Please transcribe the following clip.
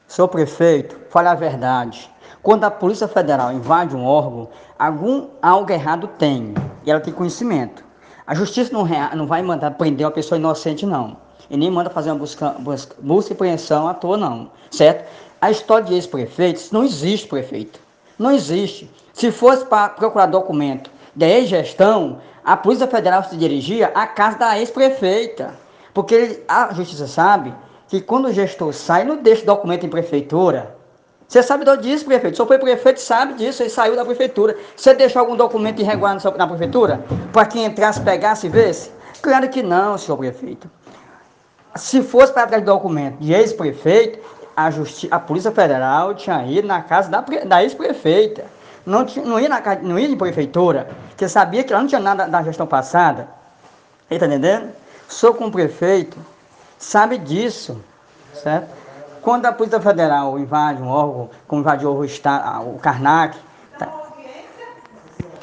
Senhor prefeito, fale a verdade. Quando a Polícia Federal invade um órgão, algo errado tem, e ela tem conhecimento. A justiça não vai mandar prender uma pessoa inocente, não. E nem manda fazer uma busca e apreensão à toa, não. Certo? A história de ex-prefeitos não existe, prefeito. Não existe. Se fosse para procurar documento da ex-gestão, a Polícia Federal se dirigia à casa da ex-prefeita. Porque a justiça sabe que quando o gestor sai, não deixa documento em prefeitura. Você sabe disso, prefeito? O senhor foi prefeito, sabe disso, ele saiu da prefeitura. Você deixou algum documento irregular na prefeitura? Para quem entrasse, pegasse e visse? Claro que não, senhor prefeito. Se fosse para atrás de documento de ex-prefeito, a Polícia Federal tinha ido na casa da ex-prefeita. Não ia em prefeitura, porque sabia que ela não tinha nada da gestão passada. Ele está entendendo? Sou como prefeito, sabe disso, certo? Quando a Polícia Federal invade um órgão, como invadiu o Karnak,